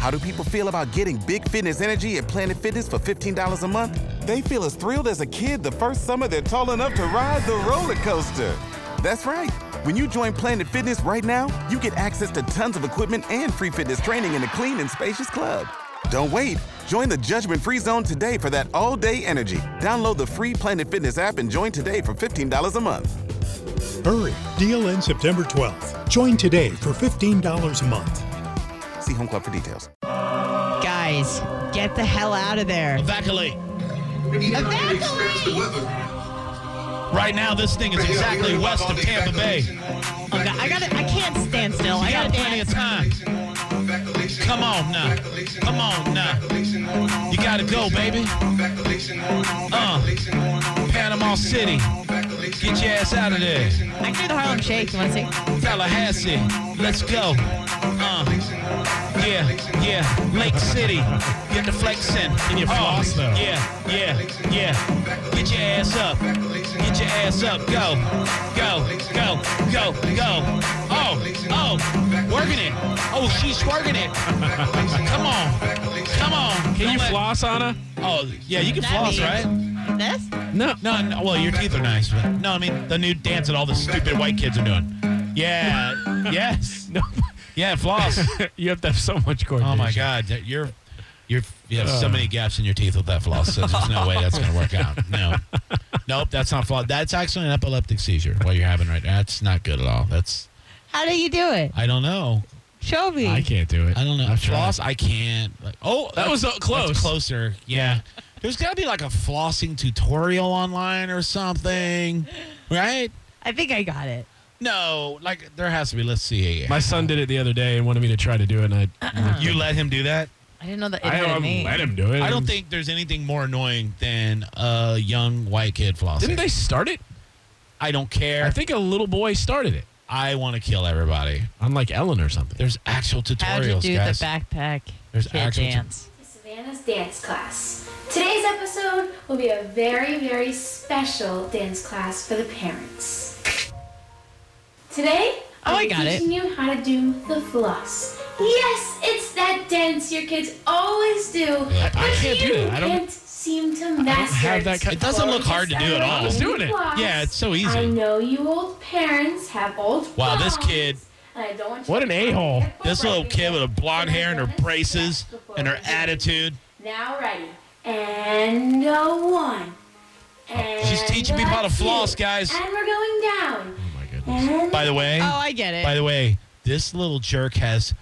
How do people feel about getting big fitness energy at Planet Fitness for $15 a month? They feel as thrilled as a kid the first summer they're tall enough to ride the roller coaster. That's right. When you join Planet Fitness right now, you get access to tons of equipment and free fitness training in a clean and spacious club. Don't wait. Join the judgment-free zone today for that all-day energy. Download the free Planet Fitness app and join today for $15 a month. Hurry. Deal ends September 12th. Join today for $15 a month. See Home Club for details. Guys, get the hell out of there. Evacuate. Evacuate! Right now, this thing is exactly west of Tampa Bay. Okay, I can't stand still. You got plenty of time. Come on now. Come on now. You gotta go, baby. Panama City. Get your ass out of there. I can do the Harlem Shake. You want to see? Tallahassee. Let's go. Yeah. Lake City. Get the flexing. Can you floss, though? Yeah. Get your ass up. Get your ass up. Go. Oh. Working it. Oh, she's working it. Come on. Can you floss, Anna? Oh, yeah, you can floss, right? This? No. Well, your teeth are nice, but no, I mean the new dance that all the stupid white kids are doing. Yeah. Yes. No. Yeah, floss. You have to have so much coordination. Oh my God, you have so many gaps in your teeth with that floss. So there's no way that's going to work out. No. Nope, that's not floss. That's actually an epileptic seizure. What you're having right now. That's not good at all. How do you do it? I don't know. Show me. I can't do it. I don't know. I've Floss, tried. I can't. That was close. That's closer. Yeah. There's got to be like a flossing tutorial online or something, right? I think I got it. No, like there has to be. Let's see. My son did it the other day and wanted me to try to do it. And You let him do that? I didn't know that it I had a don't name. let him do it. I don't think there's anything more annoying than a young white kid flossing. Didn't they start it? I don't care. I think a little boy started it. I want to kill everybody. On like Ellen or something. There's actual tutorials, How'd you do guys. the backpack There's kid actual dance? Savannah's dance class. Today's episode will be a very, very special dance class for the parents. Today, I got it. teaching you how to do the floss. Yes, it's that dance your kids always do, but I can't do you that. I don't- can't seem to master have that kind- It doesn't look hard to do at all. I was doing it. Floss. Yeah, it's so easy. I know you old parents have old Wow, this phones, kid- and I don't want you What to an a-hole. This little kid with blonde hair and her braces and her attitude. Now ready. And a one. And She's teaching people how to a two. floss, guys. And we're going down. Oh my goodness. And By the way, Oh, I get it. this little jerk has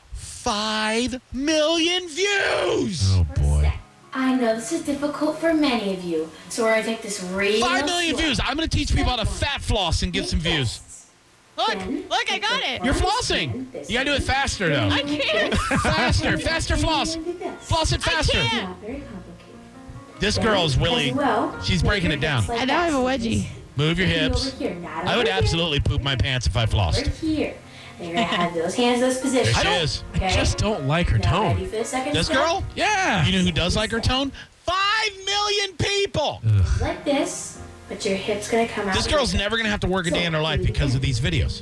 5 million views. Oh boy. I know this is difficult for many of you, so we're going to take this real 5 million slow. views. I'm going to teach people how to fat floss and get some views. Look, Then I got it. You're flossing. You got to do it faster, though. I can't. Faster floss. Floss it faster. I can't. Not very complicated. This girl's really, As well, she's breaking it down. like I now have a wedgie. Move your hips. Over here, not I would over here. absolutely poop my pants if I Over flossed. here. Then you're going to have those hands, those positions. There she is. I just don't like her Now ready tone. for the second This step? girl? Yeah. You know who does like her tone? 5 million people. Like this, but your hip's going to come out. This girl's never going to have to work a day in her life because of these videos.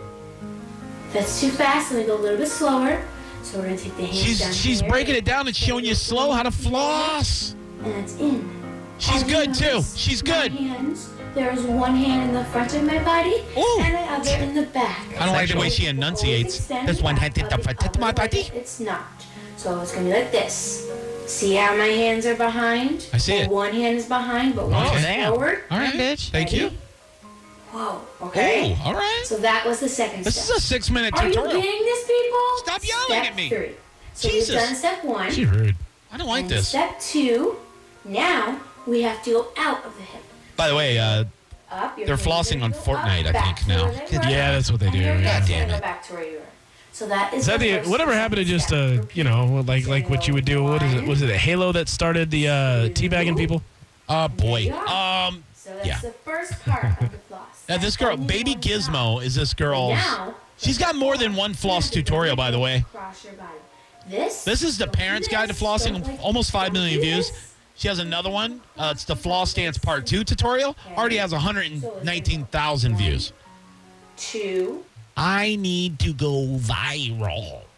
If that's too fast, let me go a little bit slower. So we're going to take the hands down She's here. breaking it down and showing you slow how to floss. And that's in. She's And good, too. notice She's my good. hands. There's one hand in the front of my body Ooh. and the other in the back. I don't like the way she enunciates. There's one hand in the front of my body. It's not. So it's going to be like this. See how my hands are behind? I see Well, it. one hand is behind, but one is damn. forward. All right, bitch. Thank you. Whoa, okay? Oh, all right. So that was the second This is step. a 6-minute Are you tutorial. getting this, people? Stop yelling Step at me. 3. So Jesus. we've done step 1. She's rude. I don't like and this. Step 2. Now we have to go out of the hip. By the way, Up. They're flossing on Fortnite, I think, now. Yeah, that's what they do, yeah. God damn it. Go back to where you were. So that is Is that the first whatever happened to just step. like what you would do? What is it? Was it a Halo that started the teabagging people? oh boy. So that's yeah. the first part of the floss. Now this girl, Baby Gizmo, is this girl's. Now, She's got more than one floss tutorial, by the way. Cross your body. This This is the don't do parents' guide to this, flossing, don't like- almost 5 don't million do views. this. She has another one. It's the Floss Dance Part 2 tutorial. Already has 119,000 views. 2. I need to go viral.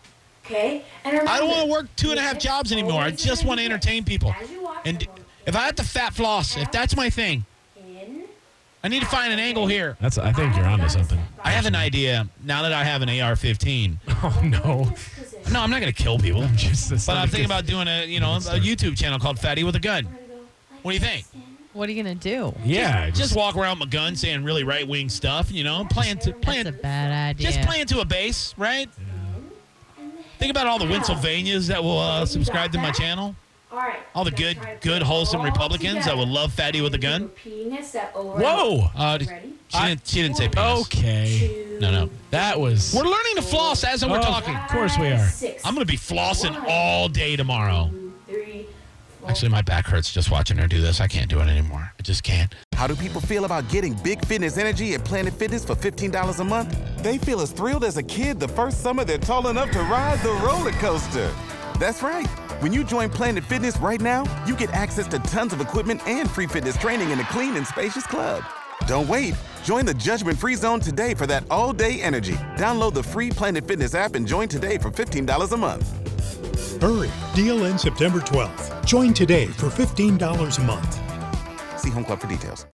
Okay? And remember, I don't want to work 2.5 jobs anymore. I just want to entertain people. As you walk, And if I have to fat floss, if that's my thing, in. I need to find an angle here. I think you're onto something. I have an idea now that I have an AR-15 Oh, no. No, I'm not going to kill people. That's But not I'm a thinking good- about doing a YouTube channel called Fatty with a Gun. What do you think? What are you going to do? Yeah. Just walk around with my gun saying really right-wing stuff, playing That's a bad idea. just playing to a base, right? Think about all the Pennsylvanians that will subscribe to my channel. All right. All the good, wholesome Republicans that would love Fatty with a Gun. Repeating a step over. Whoa. Ready? She didn't say penis. Okay. No. That was. We're learning to floss as we're talking. Of course we are. 6, I'm going to be flossing all day tomorrow. 3, 4. Actually, my back hurts just watching her do this. I can't do it anymore. I just can't. How do people feel about getting big fitness energy at Planet Fitness for $15 a month? They feel as thrilled as a kid the first summer they're tall enough to ride the roller coaster. That's right. When you join Planet Fitness right now, you get access to tons of equipment and free fitness training in a clean and spacious club. Don't wait. Join the judgment-free zone today for that all-day energy. Download the free Planet Fitness app and join today for $15 a month. Hurry, deal ends September 12th. Join today for $15 a month. See Home Club for details.